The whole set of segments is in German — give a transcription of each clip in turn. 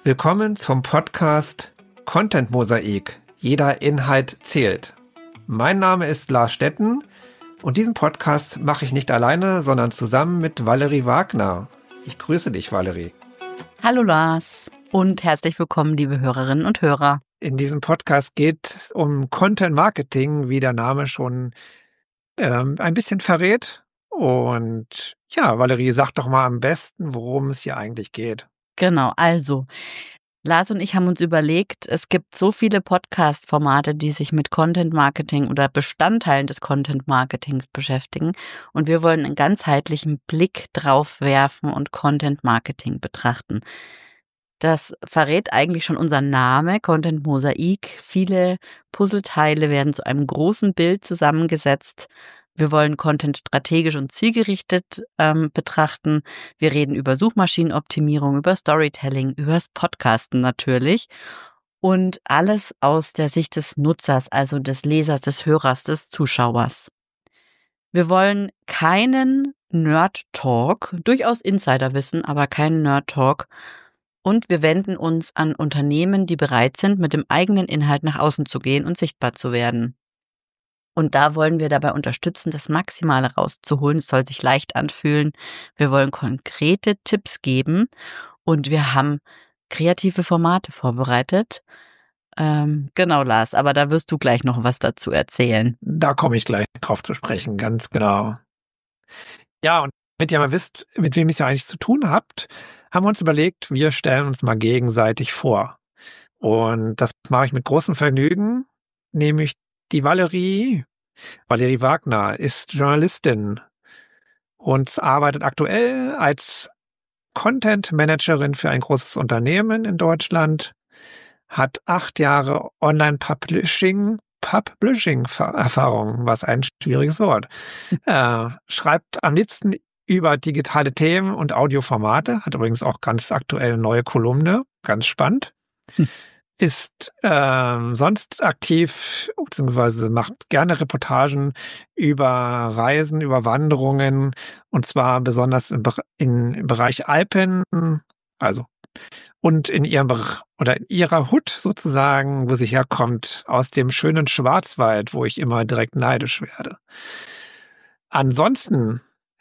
Willkommen zum Podcast Content Mosaik. Jeder Inhalt zählt. Mein Name ist Lars Stetten und diesen Podcast mache ich nicht alleine, sondern zusammen mit Valerie Wagner. Ich grüße dich, Valerie. Hallo Lars und herzlich willkommen, liebe Hörerinnen und Hörer. In diesem Podcast geht es um Content Marketing, wie der Name schon ein bisschen verrät. Und ja, Valerie, sag doch mal am besten, worum es hier eigentlich geht. Genau, also Lars und ich haben uns überlegt, es gibt so viele Podcast-Formate, die sich mit Content Marketing oder Bestandteilen des Content Marketings beschäftigen. Und wir wollen einen ganzheitlichen Blick drauf werfen und Content Marketing betrachten. Das verrät eigentlich schon unser Name, Content Mosaik. Viele Puzzleteile werden zu einem großen Bild zusammengesetzt. Wir wollen Content strategisch und zielgerichtet betrachten. Wir reden über Suchmaschinenoptimierung, über Storytelling, über das Podcasten natürlich. Und alles aus der Sicht des Nutzers, also des Lesers, des Hörers, des Zuschauers. Wir wollen keinen Nerd-Talk, durchaus Insiderwissen, aber keinen Nerd-Talk. Und wir wenden uns an Unternehmen, die bereit sind, mit dem eigenen Inhalt nach außen zu gehen und sichtbar zu werden. Und da wollen wir dabei unterstützen, das Maximale rauszuholen. Es soll sich leicht anfühlen. Wir wollen konkrete Tipps geben und wir haben kreative Formate vorbereitet. Genau, Lars, aber da wirst du gleich noch was dazu erzählen. Da komme ich gleich drauf zu sprechen, ganz genau. Ja, und damit ihr mal wisst, mit wem ihr es ja eigentlich zu tun habt, haben wir uns überlegt, wir stellen uns mal gegenseitig vor. Und das mache ich mit großem Vergnügen, nämlich die Valerie Wagner ist Journalistin und arbeitet aktuell als Content Managerin für ein großes Unternehmen in Deutschland, hat 8 Jahre Publishing-Erfahrung, was ein schwieriges Wort, schreibt am liebsten über digitale Themen und Audioformate, hat übrigens auch ganz aktuell eine neue Kolumne, ganz spannend. Ist sonst aktiv, beziehungsweise macht gerne Reportagen über Reisen, über Wanderungen, und zwar besonders im Bereich Alpen, also und in ihrer Hut sozusagen, wo sie herkommt, aus dem schönen Schwarzwald, wo ich immer direkt neidisch werde. Ansonsten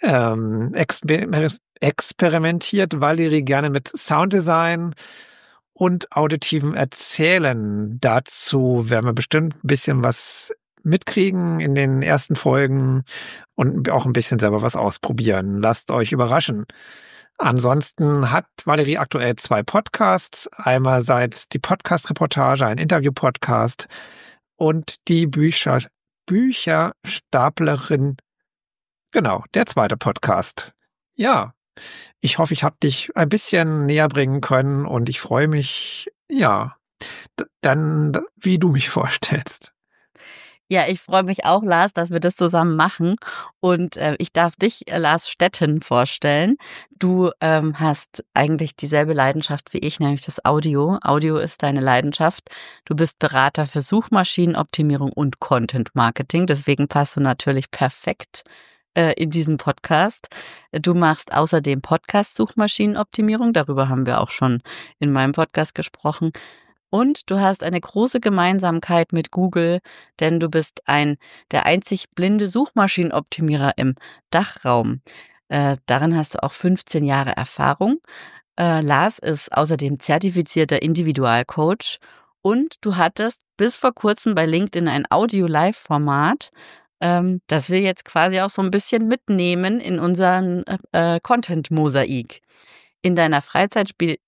experimentiert Valerie gerne mit Sounddesign und auditivem Erzählen. Dazu werden wir bestimmt ein bisschen was mitkriegen in den ersten Folgen und auch ein bisschen selber was ausprobieren. Lasst euch überraschen. Ansonsten hat Valerie aktuell 2 Podcasts. Einerseits die Podcast-Reportage, ein Interview-Podcast, und die Bücherstaplerin. Genau, der 2. Podcast. Ja. Ich hoffe, ich habe dich ein bisschen näher bringen können und ich freue mich, ja, dann, wie du mich vorstellst. Ja, ich freue mich auch, Lars, dass wir das zusammen machen und ich darf dich, Lars Stetten, vorstellen. Du hast eigentlich dieselbe Leidenschaft wie ich, nämlich das Audio. Audio ist deine Leidenschaft. Du bist Berater für Suchmaschinenoptimierung und Content Marketing, deswegen passt du natürlich perfekt in diesem Podcast. Du machst außerdem Podcast-Suchmaschinenoptimierung, darüber haben wir auch schon in meinem Podcast gesprochen. Und du hast eine große Gemeinsamkeit mit Google, denn du bist der einzig blinde Suchmaschinenoptimierer im Dachraum. Darin hast du auch 15 Jahre Erfahrung. Lars ist außerdem zertifizierter Individualcoach und du hattest bis vor kurzem bei LinkedIn ein Audio-Live-Format, das wir jetzt quasi auch so ein bisschen mitnehmen in unseren Content-Mosaik. In seiner Freizeit spielt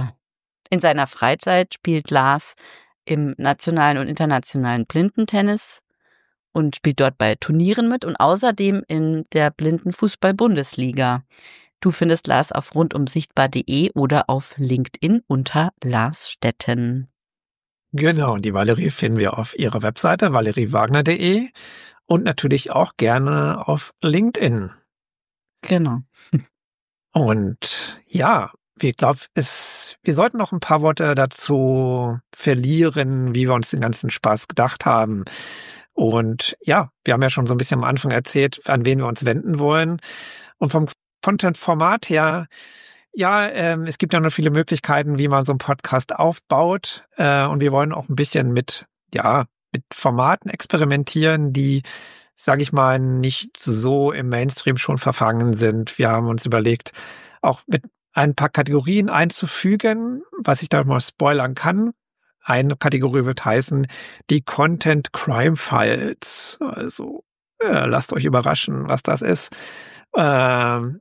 Lars im nationalen und internationalen Blindentennis und spielt dort bei Turnieren mit und außerdem in der Blindenfußball-Bundesliga. Du findest Lars auf rundumsichtbar.de oder auf LinkedIn unter Lars Stetten. Genau, und die Valerie finden wir auf ihrer Webseite valeriewagner.de und natürlich auch gerne auf LinkedIn. Genau. Und ja, ich glaube, wir sollten noch ein paar Worte dazu verlieren, wie wir uns den ganzen Spaß gedacht haben. Und ja, wir haben ja schon so ein bisschen am Anfang erzählt, an wen wir uns wenden wollen. Und vom Content-Format her Ja, es gibt ja noch viele Möglichkeiten, wie man so einen Podcast aufbaut. Und wir wollen auch ein bisschen mit Formaten experimentieren, die, sage ich mal, nicht so im Mainstream schon verfangen sind. Wir haben uns überlegt, auch mit ein paar Kategorien einzufügen, was ich da mal spoilern kann. Eine Kategorie wird heißen die Content Crime Files. Also lasst euch überraschen, was das ist. Also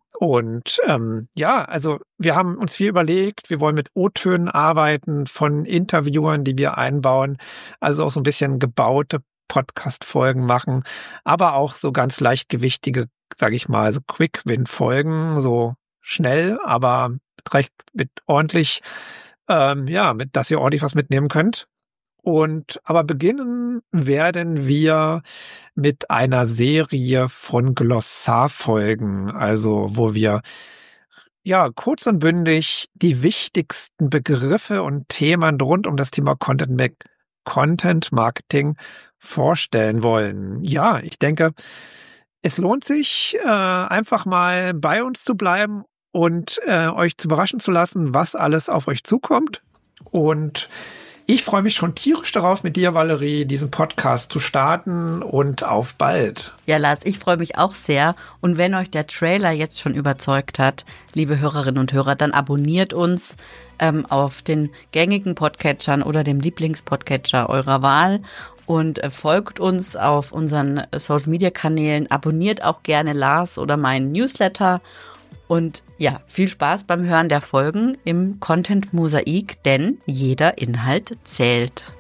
wir haben uns viel überlegt. Wir wollen mit O-Tönen arbeiten von Interviewern, die wir einbauen. Also auch so ein bisschen gebaute Podcast-Folgen machen, aber auch so ganz leichtgewichtige, sage ich mal, so Quick-Win-Folgen, so schnell, aber recht mit ordentlich, dass ihr ordentlich was mitnehmen könnt. Aber beginnen werden wir mit einer Serie von Glossarfolgen, also wo wir kurz und bündig die wichtigsten Begriffe und Themen rund um das Thema Content Marketing vorstellen wollen. Ja, ich denke, es lohnt sich, einfach mal bei uns zu bleiben und euch zu überraschen zu lassen, was alles auf euch zukommt. Und ich freue mich schon tierisch darauf, mit dir, Valerie, diesen Podcast zu starten und auf bald. Ja, Lars, ich freue mich auch sehr. Und wenn euch der Trailer jetzt schon überzeugt hat, liebe Hörerinnen und Hörer, dann abonniert uns auf den gängigen Podcatchern oder dem Lieblingspodcatcher eurer Wahl und folgt uns auf unseren Social-Media-Kanälen. Abonniert auch gerne Lars oder meinen Newsletter. Und ja, viel Spaß beim Hören der Folgen im Content Mosaik, denn jeder Inhalt zählt.